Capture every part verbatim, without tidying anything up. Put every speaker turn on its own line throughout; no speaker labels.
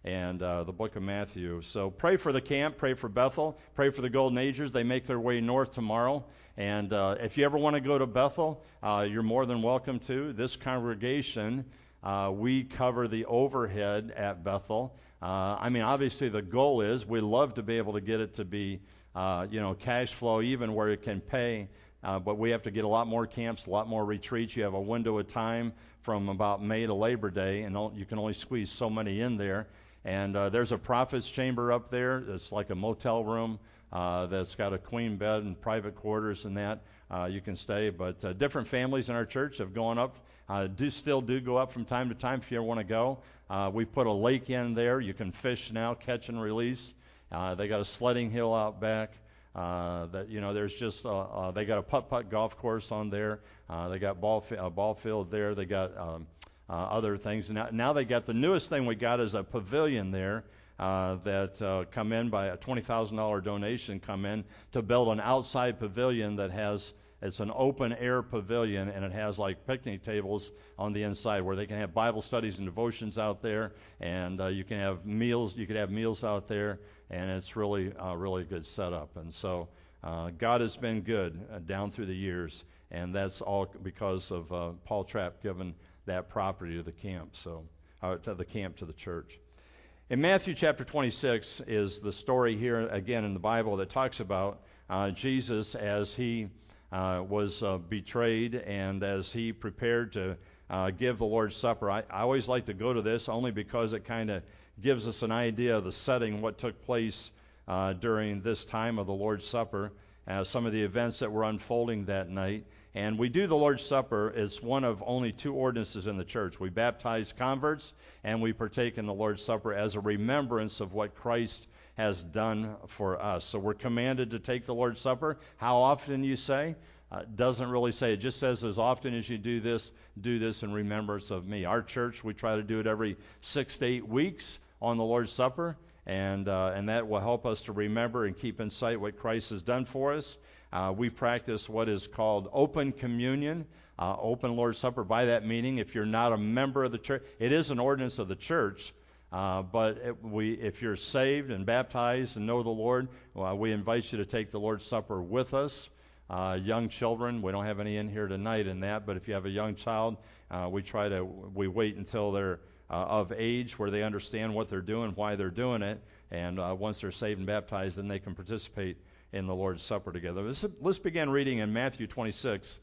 and uh, the book of Matthew. So pray for the camp, pray for Bethel, pray for the Golden Agers. They make their way north tomorrow. And uh, if you ever want to go to Bethel, uh, you're more than welcome to. This congregation, uh, we cover the overhead at Bethel. Uh, I mean, obviously the goal is we love to be able to get it to be, uh, you know, cash flow even where it can pay. Uh, but we have to get a lot more camps, a lot more retreats. You have a window of time from about May to Labor Day, and you can only squeeze so many in there. And uh, there's a prophet's chamber up there. It's like a motel room uh, that's got a queen bed and private quarters and that. Uh, you can stay. But uh, different families in our church have gone up, uh, do still do go up from time to time if you ever want to go. Uh, we've put a lake in there. You can fish now, catch and release. Uh, they got a sledding hill out back. Uh, that you know, there's just uh, uh, they got a putt-putt golf course on there. Uh, they got ball fi- a ball field there. They got um, uh, other things. Now, now they got the newest thing we got is a pavilion there uh, that uh, come in by a twenty thousand dollars donation. Come in to build an outside pavilion that has. It's an open air pavilion, and it has like picnic tables on the inside where they can have Bible studies and devotions out there, and uh, you can have meals. You could have meals out there, and it's really, uh, really good setup. And so uh, God has been good uh, down through the years, and that's all because of uh, Paul Trapp giving that property to the camp, so uh, to the camp to the church. In Matthew chapter twenty-six is the story here again in the Bible that talks about uh, Jesus as he Uh, was uh, betrayed, and as he prepared to uh, give the Lord's Supper. I, I always like to go to this only because it kind of gives us an idea of the setting, what took place uh, during this time of the Lord's Supper, uh, some of the events that were unfolding that night. And we do the Lord's Supper as one of only two ordinances in the church. We baptize converts, and we partake in the Lord's Supper as a remembrance of what Christ has done for us. So we're commanded to take the Lord's Supper. How often, you say? Uh, doesn't really say. It just says as often as you do this, do this in remembrance of me. Our church, we try to do it every six to eight weeks on the Lord's Supper, and uh, and that will help us to remember and keep in sight what Christ has done for us. Uh, we practice what is called open communion, uh, open Lord's Supper. By that meaning, if you're not a member of the church, it is an ordinance of the church. Uh, but it, we, if you're saved and baptized and know the Lord, well, we invite you to take the Lord's Supper with us. Uh, young children, we don't have any in here tonight in that, but if you have a young child, uh, we try to, we wait until they're uh, of age where they understand what they're doing, why they're doing it, and uh, once they're saved and baptized, then they can participate in the Lord's Supper together. Let's, let's begin reading in Matthew twenty-six,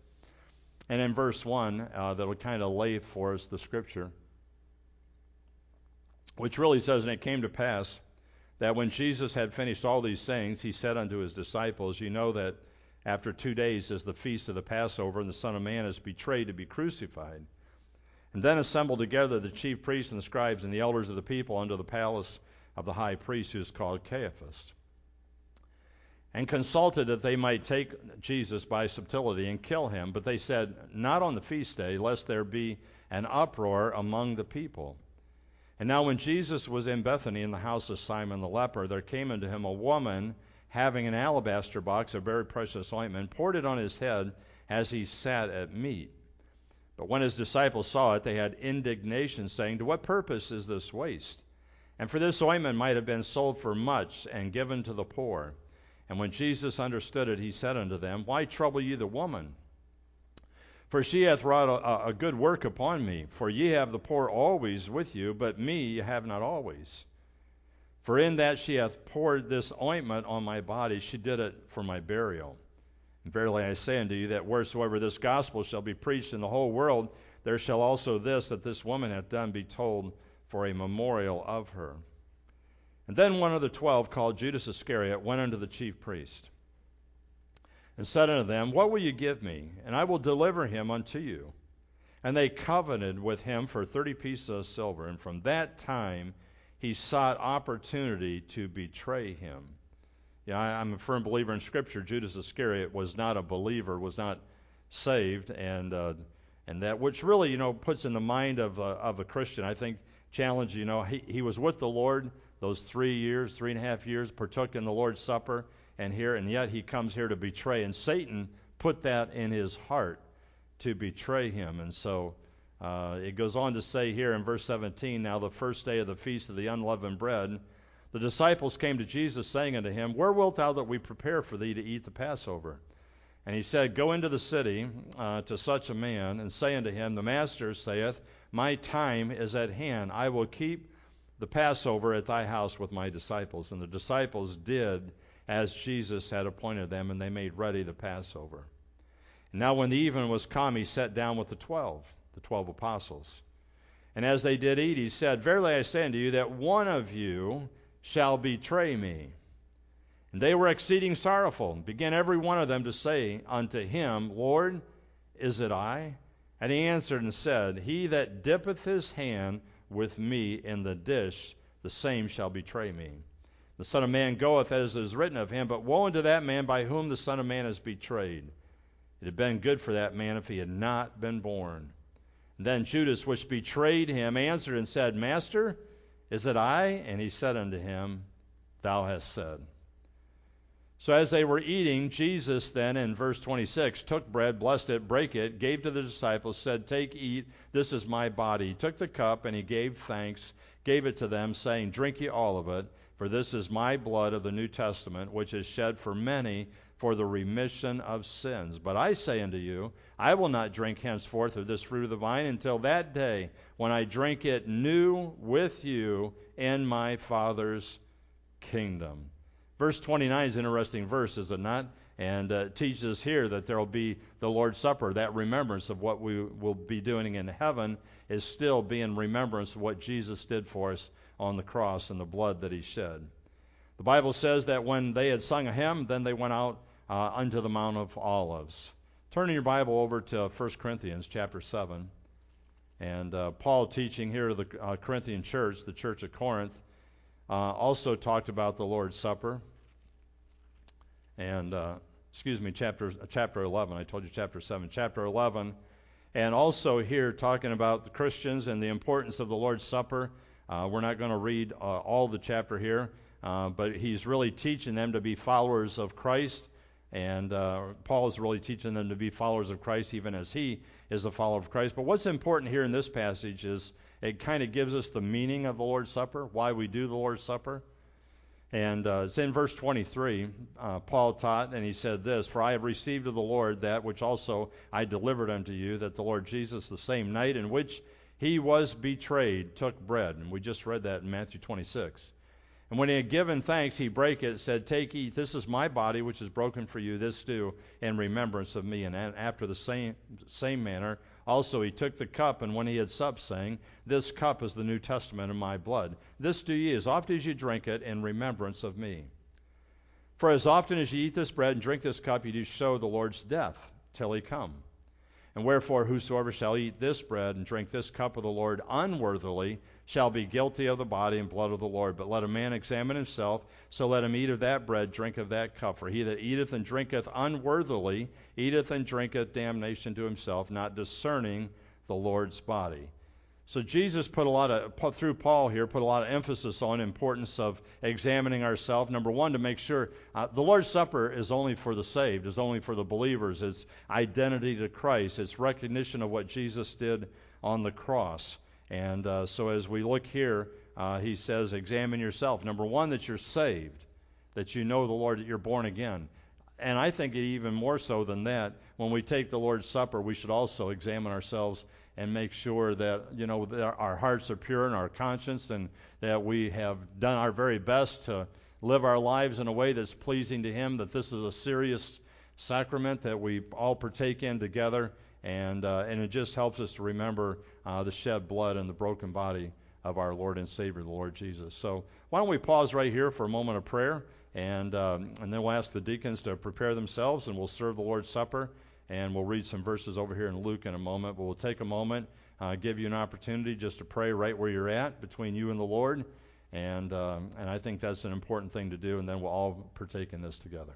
and in verse one, uh, that'll kind of lay for us the scripture, which really says, "And it came to pass that when Jesus had finished all these things, he said unto his disciples, You know that after two days is the feast of the Passover, and the Son of Man is betrayed to be crucified. And then assembled together the chief priests and the scribes and the elders of the people unto the palace of the high priest, who is called Caiaphas, and consulted that they might take Jesus by subtlety and kill him. But they said, Not on the feast day, lest there be an uproar among the people. And now when Jesus was in Bethany in the house of Simon the leper, there came unto him a woman having an alabaster box of very precious ointment, poured it on his head as he sat at meat. But when his disciples saw it, they had indignation, saying, To what purpose is this waste? And for this ointment might have been sold for much and given to the poor. And when Jesus understood it, he said unto them, Why trouble ye the woman? For she hath wrought a, a good work upon me. For ye have the poor always with you, but me ye have not always. For in that she hath poured this ointment on my body, she did it for my burial. And verily I say unto you, that wheresoever this gospel shall be preached in the whole world, there shall also this that this woman hath done be told for a memorial of her. And then one of the twelve, called Judas Iscariot, went unto the chief priest, and said unto them, What will you give me? And I will deliver him unto you. And they covenanted with him for thirty pieces of silver. And from that time he sought opportunity to betray him. Yeah, I, I'm a firm believer in Scripture. Judas Iscariot was not a believer, was not saved, and uh, and that which really, you know, puts in the mind of a, of a Christian, I think, challenge. You know, he he was with the Lord those three years, three and a half years, partook in the Lord's Supper, and here, and yet he comes here to betray, and Satan put that in his heart to betray him, and so Uh, it goes on to say here in verse seventeen, now the first day of the feast of the unleavened bread, the disciples came to Jesus, saying unto him, Where wilt thou that we prepare for thee to eat the Passover? And he said, Go into the city uh, to such a man, and say unto him, The Master saith, My time is at hand. I will keep the Passover at thy house with my disciples. And the disciples did as Jesus had appointed them, and they made ready the Passover. And now when the even was come, he sat down with the twelve, the twelve apostles. And as they did eat, he said, Verily I say unto you, that one of you shall betray me. And they were exceeding sorrowful, and began every one of them to say unto him, Lord, is it I? And he answered and said, He that dippeth his hand with me in the dish, the same shall betray me. The Son of Man goeth as is written of him, but woe unto that man by whom the Son of Man is betrayed. It had been good for that man if he had not been born. And then Judas, which betrayed him, answered and said, Master, is it I? And he said unto him, Thou hast said. So as they were eating, Jesus then, in verse twenty-six, took bread, blessed it, brake it, gave to the disciples, said, Take, eat, this is my body. He took the cup, and he gave thanks, gave it to them, saying, Drink ye all of it, for this is my blood of the New Testament, which is shed for many for the remission of sins. But I say unto you, I will not drink henceforth of this fruit of the vine until that day when I drink it new with you in my Father's kingdom. Verse twenty-nine is an interesting verse, is it not? And uh, teaches us here that there will be the Lord's Supper. That remembrance of what we will be doing in heaven is still being remembrance of what Jesus did for us on the cross and the blood that he shed. The Bible says that when they had sung a hymn, then they went out uh, unto the Mount of Olives. Turn your Bible over to First Corinthians chapter seven. And uh, Paul, teaching here to the uh, Corinthian church, the church of Corinth, uh, also talked about the Lord's Supper. And, uh, excuse me, chapter chapter eleven. I told you chapter seven. Chapter eleven. And also here talking about the Christians and the importance of the Lord's Supper. Uh, we're not going to read uh, all the chapter here, uh, but he's really teaching them to be followers of Christ. And uh, Paul is really teaching them to be followers of Christ even as he is a follower of Christ. But what's important here in this passage is it kind of gives us the meaning of the Lord's Supper, why we do the Lord's Supper. And uh, it's in verse twenty-three, uh, Paul taught, and he said this, For I have received of the Lord that which also I delivered unto you, that the Lord Jesus, the same night in which he was betrayed, took bread. And we just read that in Matthew twenty-six. And when he had given thanks, he brake it, said, Take, eat, this is my body, which is broken for you. This do in remembrance of me. And after the same same manner, also he took the cup, and when he had supped, saying, This cup is the New Testament in my blood. This do ye as often as you drink it in remembrance of me. For as often as ye eat this bread and drink this cup, ye do show the Lord's death till he come. And wherefore whosoever shall eat this bread and drink this cup of the Lord unworthily shall be guilty of the body and blood of the Lord. But let a man examine himself, so let him eat of that bread, drink of that cup. For he that eateth and drinketh unworthily eateth and drinketh damnation to himself, not discerning the Lord's body. So Jesus put a lot of, through Paul here, put a lot of emphasis on importance of examining ourselves. Number one, to make sure uh, the Lord's Supper is only for the saved, is only for the believers. It's identity to Christ. It's recognition of what Jesus did on the cross. And uh, so as we look here, uh, he says, examine yourself. Number one, that you're saved, that you know the Lord, that you're born again. And I think even more so than that, when we take the Lord's Supper, we should also examine ourselves and make sure that, you know, that our hearts are pure in our conscience, and that we have done our very best to live our lives in a way that's pleasing to him, that this is a serious sacrament that we all partake in together, and uh, and it just helps us to remember uh, the shed blood and the broken body of our Lord and Savior, the Lord Jesus. So why don't we pause right here for a moment of prayer, and um, and then we'll ask the deacons to prepare themselves, and we'll serve the Lord's Supper. And we'll read some verses over here in Luke in a moment. But we'll take a moment, uh, give you an opportunity just to pray right where you're at, between you and the Lord. And um, and I think that's an important thing to do. And then we'll all partake in this together.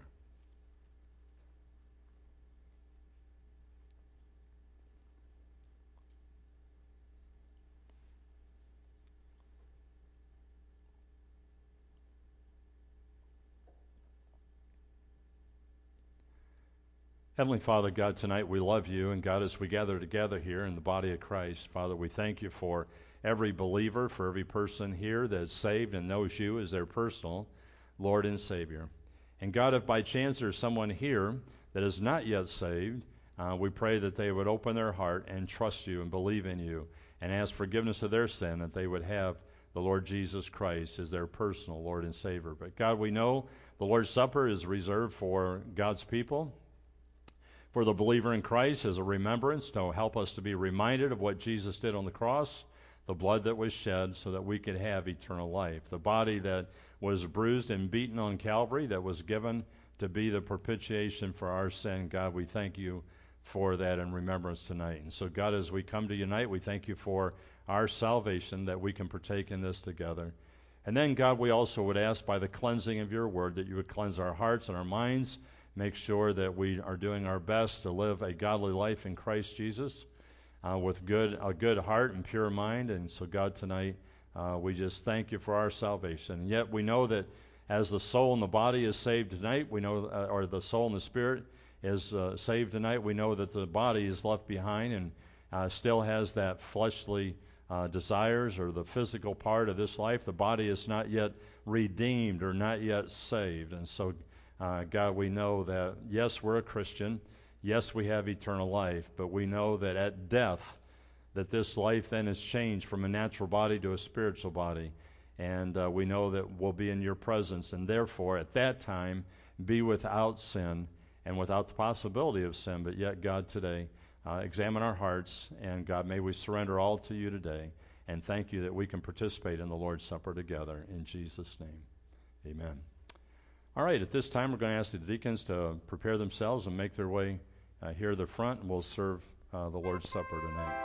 Heavenly Father, God, tonight we love you, and God, as we gather together here in the body of Christ, Father, we thank you for every believer, for every person here that is saved and knows you as their personal Lord and Savior. And God, if by chance there's someone here that is not yet saved, uh, we pray that they would open their heart and trust you and believe in you and ask forgiveness of their sin, that they would have the Lord Jesus Christ as their personal Lord and Savior. But God, we know the Lord's Supper is reserved for God's people, for the believer in Christ, as a remembrance to help us to be reminded of what Jesus did on the cross, the blood that was shed so that we could have eternal life, the body that was bruised and beaten on Calvary, that was given to be the propitiation for our sin. God, we thank you for that in remembrance tonight. And so, God, as we come to unite, we thank you for our salvation, that we can partake in this together. And then, God, we also would ask by the cleansing of your word that you would cleanse our hearts and our minds, make sure that we are doing our best to live a godly life in Christ Jesus uh, with good a good heart and pure mind. And so, God, tonight uh, we just thank you for our salvation. And yet we know that as the soul and the body is saved tonight, we know, uh, or the soul and the spirit is uh, saved tonight, we know that the body is left behind and uh, still has that fleshly uh, desires or the physical part of this life. The body is not yet redeemed or not yet saved. And so, Uh, God, we know that, yes, we're a Christian. Yes, we have eternal life. But we know that at death, that this life then is changed from a natural body to a spiritual body. And uh, we know that we'll be in your presence. And therefore, at that time, be without sin and without the possibility of sin. But yet, God, today, uh, examine our hearts. And God, may we surrender all to you today. And thank you that we can participate in the Lord's Supper together. In Jesus' name, amen. All right, at this time, we're going to ask the deacons to prepare themselves and make their way uh, here to the front, and we'll serve uh, the Lord's Supper tonight.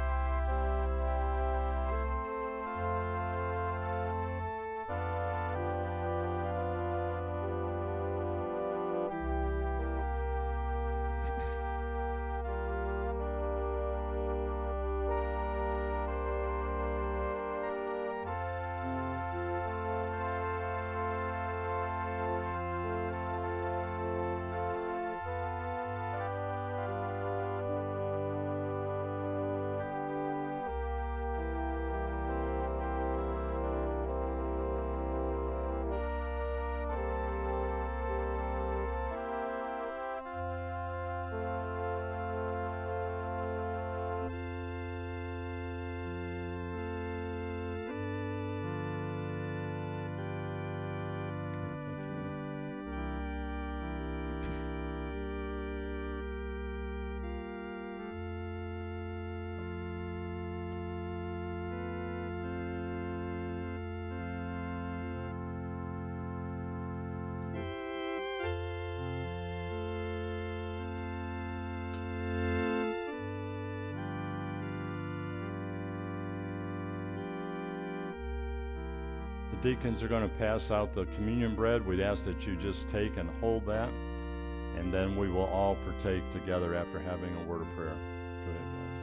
The deacons are going to pass out the communion bread. We'd ask that you just take and hold that, and then we will all partake together after having a word of prayer. Go ahead, guys.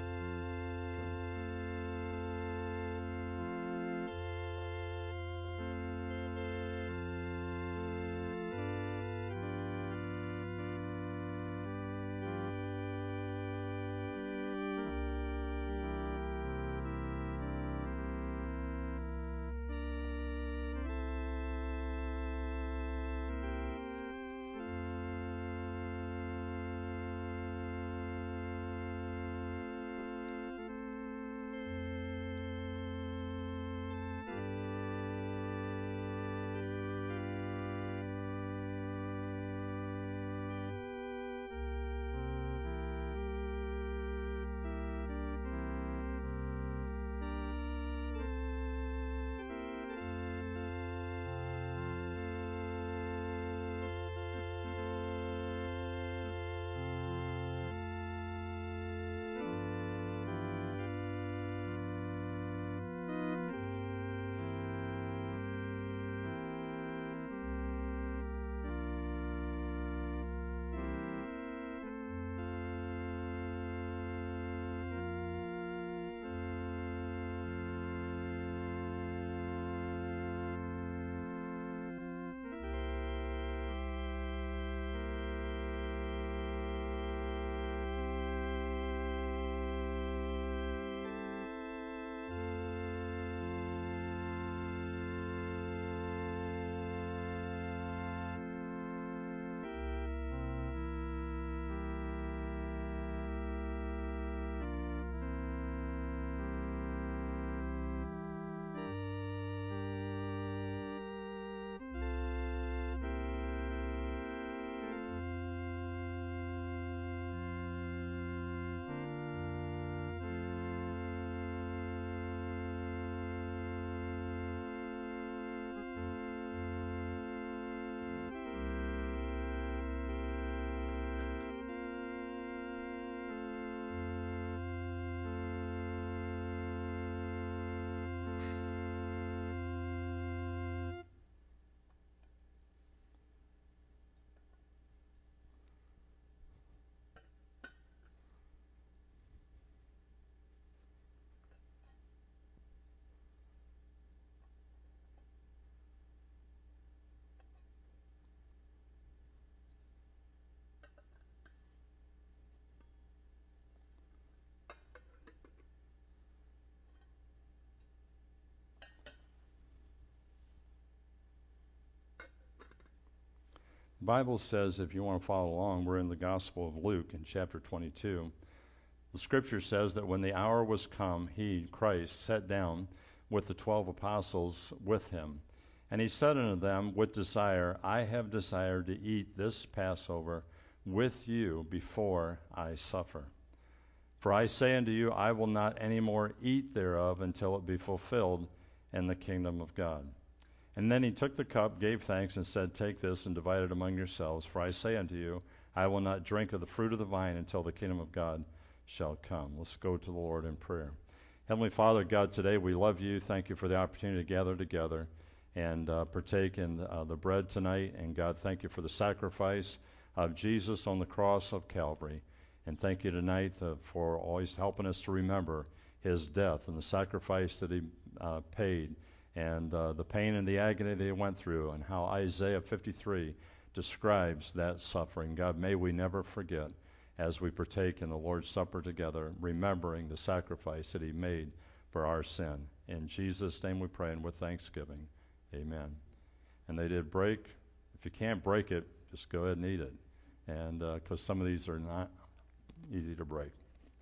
The Bible says, if you want to follow along, we're in the Gospel of Luke in chapter twenty-two. The scripture says that when the hour was come, he, Christ, sat down with the twelve apostles with him. And he said unto them with desire, I have desired to eat this Passover with you before I suffer. For I say unto you, I will not any more eat thereof until it be fulfilled in the kingdom of God. And then he took the cup, gave thanks, and said, Take this and divide it among yourselves. For I say unto you, I will not drink of the fruit of the vine until the kingdom of God shall come. Let's go to the Lord in prayer. Heavenly Father, God, today we love you. Thank you for the opportunity to gather together and uh, partake in uh, the bread tonight. And God, thank you for the sacrifice of Jesus on the cross of Calvary. And thank you tonight uh, for always helping us to remember his death and the sacrifice that he uh, paid and uh, the pain and the agony that he went through and how Isaiah fifty-three describes that suffering. God, may we never forget as we partake in the Lord's Supper together, remembering the sacrifice that he made for our sin. In Jesus' name we pray, and with thanksgiving, amen. And they did break. If you can't break it, just go ahead and eat it. And because uh, some of these are not easy to break.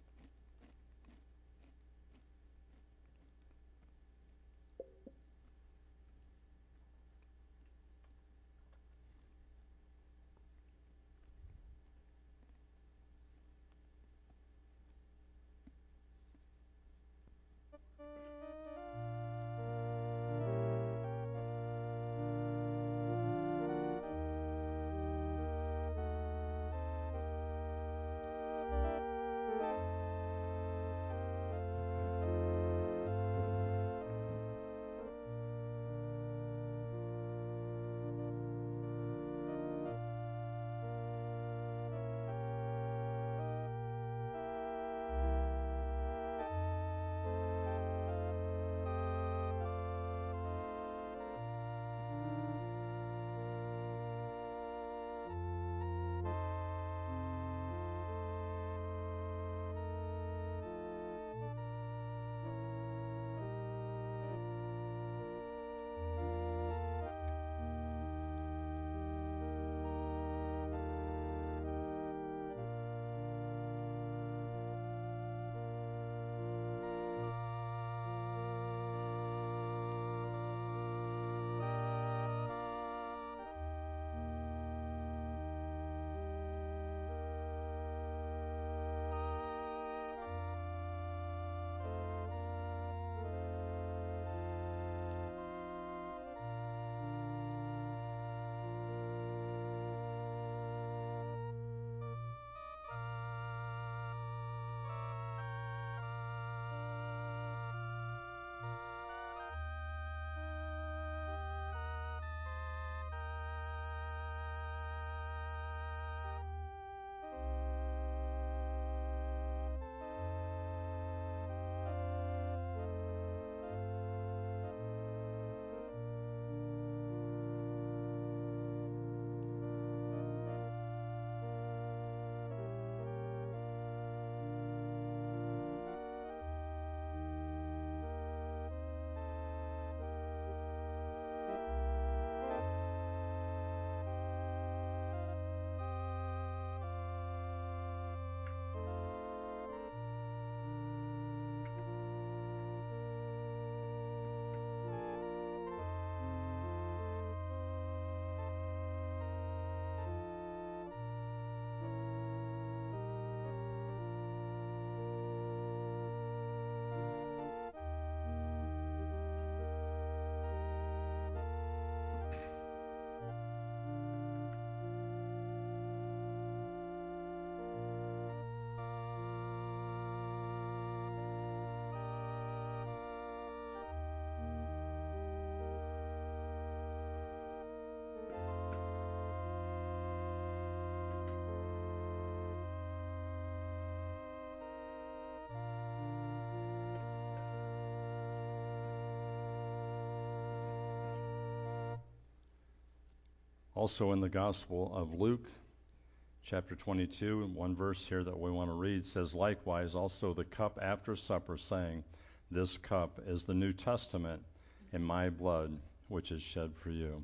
Also in the Gospel of Luke, chapter twenty-two, one verse here that we want to read says, Likewise also the cup after supper, saying, This cup is the New Testament in my blood, which is shed for you.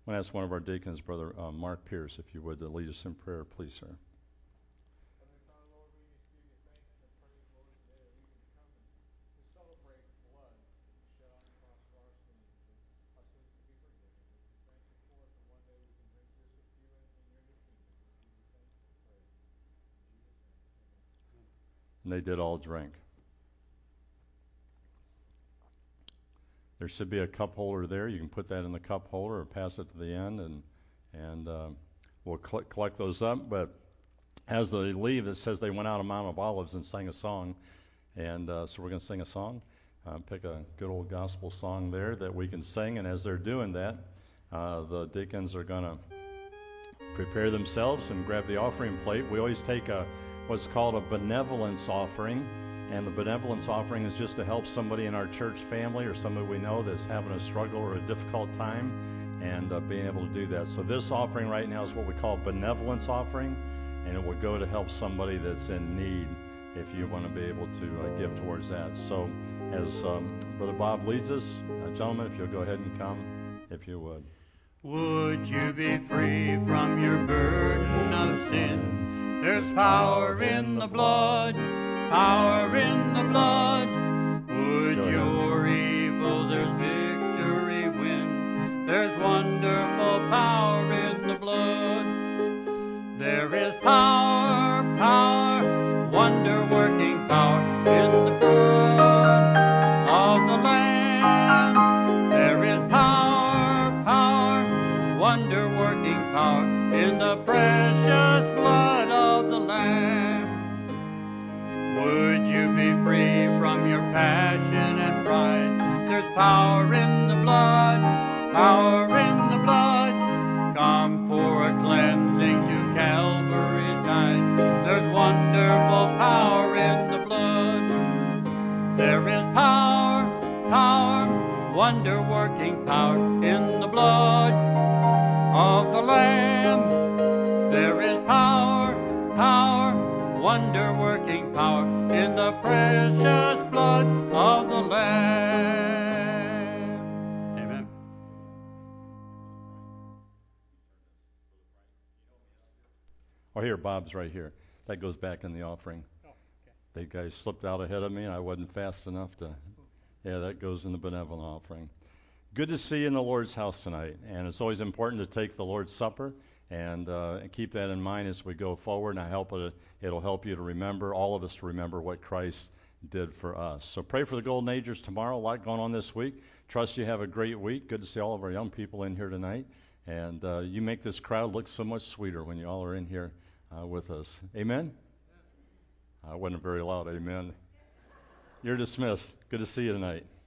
I'm going to ask one of our deacons, Brother uh, Mark Pierce, if you would, to lead us in prayer, please, sir. And they did all drink. There should be a cup holder there. You can put that in the cup holder or pass it to the end, and and uh, we'll cl- collect those up. But as they leave, it says they went out of Mount of Olives and sang a song, and uh, so we're going to sing a song. Uh, pick a good old gospel song there that we can sing, and as they're doing that, uh, the deacons are going to prepare themselves and grab the offering plate. We always take a what's called a benevolence offering. And the benevolence offering is just to help somebody in our church family or somebody we know that's having a struggle or a difficult time, and uh, being able to do that. So this offering right now is what we call benevolence offering, and it will go to help somebody that's in need if you want to be able to uh, give towards that. So as um, Brother Bob leads us, uh, gentlemen, if you'll go ahead and come, if you would.
Would you be free from your burden of sin? There's power in the blood. Power in the blood. Would your evil, there's victory win. There's wonderful power in the blood. There is power, power, wonder-working power in the blood of the Lamb. There is power, power, wonder-working power in the precious blood of the Lamb. Would you be free from your passion and pride? There's power in the blood, power in the blood. Come for a cleansing to Calvary's tide. There's wonderful power in the blood. There is power, power, wonder-working power in the blood of the Lamb. There is power, power, wonder-working power in the precious blood of the Lamb. Amen.
Oh, here, Bob's right here. That goes back in the offering.
Oh, okay.
They guys slipped out ahead of me, and I wasn't fast enough to. Yeah, that goes in the benevolent offering. Good to see you in the Lord's house tonight, and it's always important to take the Lord's Supper. And, uh, and keep that in mind as we go forward, and I hope it, it'll help you to remember, all of us to remember what Christ did for us. So pray for the Golden Agers tomorrow. A lot going on this week. Trust you have a great week. Good to see all of our young people in here tonight. And uh, you make this crowd look so much sweeter when you all are in here uh, with us. Amen? I wasn't very loud. Amen. You're dismissed. Good to see you tonight.